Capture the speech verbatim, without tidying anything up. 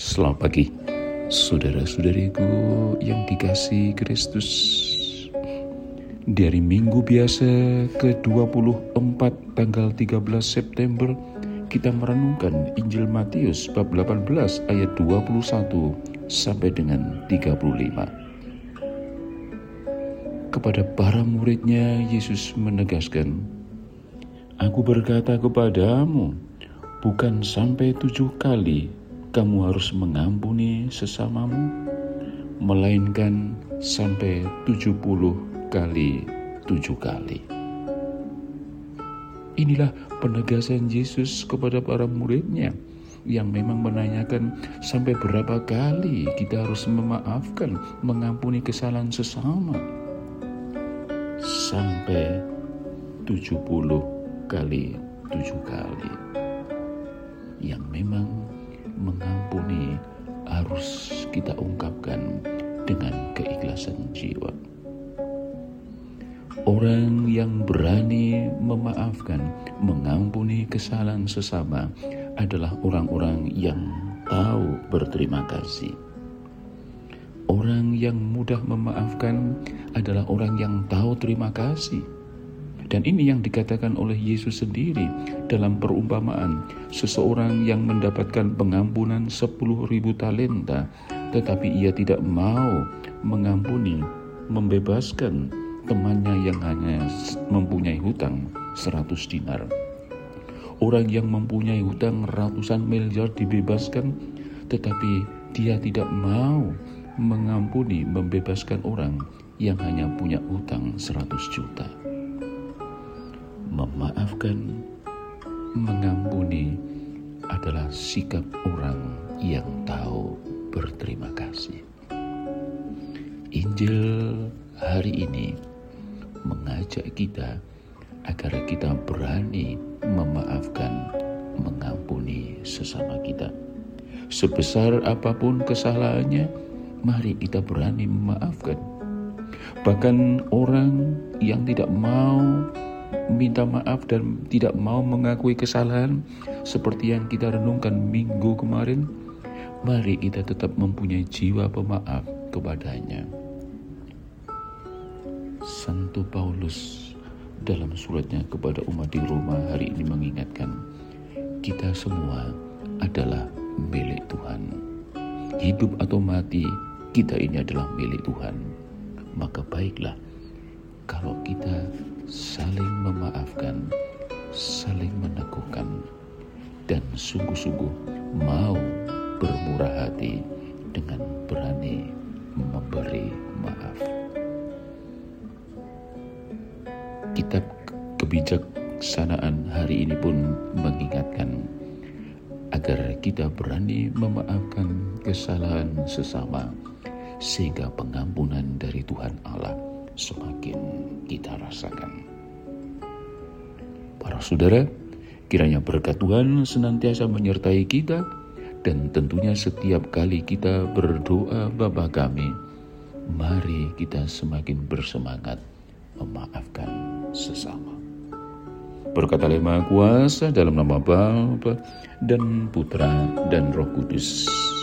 Selamat pagi, saudara-saudariku yang dikasihi Kristus. Dari minggu biasa ke dua puluh empat tanggal tiga belas September, kita merenungkan Injil Matius bab delapan belas ayat dua puluh satu sampai dengan tiga puluh lima. Kepada para muridnya, Yesus menegaskan, "Aku berkata kepadamu, bukan sampai tujuh kali kamu harus mengampuni sesamamu, melainkan sampai tujuh puluh kali tujuh kali." Inilah penegasan Yesus kepada para muridnya yang memang menanyakan sampai berapa kali kita harus memaafkan, mengampuni kesalahan sesama. Sampai tujuh puluh kali tujuh kali. Yang memang mengampuni harus kita ungkapkan dengan keikhlasan jiwa. Orang yang berani memaafkan, mengampuni kesalahan sesama adalah orang-orang yang tahu berterima kasih. Orang yang mudah memaafkan adalah orang yang tahu terima kasih. Dan ini yang dikatakan oleh Yesus sendiri dalam perumpamaan seseorang yang mendapatkan pengampunan sepuluh ribu talenta, tetapi ia tidak mau mengampuni, membebaskan temannya yang hanya mempunyai hutang seratus dinar. Orang yang mempunyai hutang ratusan miliar dibebaskan, tetapi dia tidak mau mengampuni, membebaskan orang yang hanya punya hutang seratus juta. Memaafkan, mengampuni adalah sikap orang yang tahu berterima kasih. Injil hari ini mengajak kita agar kita berani memaafkan, mengampuni sesama kita. Sebesar apapun kesalahannya, mari kita berani memaafkan. Bahkan orang yang tidak mau minta maaf dan tidak mau mengakui kesalahan, seperti yang kita renungkan minggu kemarin, mari kita tetap mempunyai jiwa pemaaf kepadanya. Santo Paulus dalam suratnya kepada umat di Roma hari ini mengingatkan, kita semua adalah milik Tuhan. Hidup atau mati, kita ini adalah milik Tuhan. Maka baiklah kalau kita saling memaafkan, saling meneguhkan, dan sungguh-sungguh mau bermurah hati dengan berani memberi maaf. Kitab Kebijaksanaan hari ini pun mengingatkan agar kita berani memaafkan kesalahan sesama, sehingga pengampunan dari Tuhan Allah semakin kita rasakan. Para saudara, kiranya berkat Tuhan senantiasa menyertai kita, dan tentunya setiap kali kita berdoa Bapa kami, mari kita semakin bersemangat memaafkan sesama. Berkata Maha Kuasa dalam nama Bapa dan Putra dan Roh Kudus.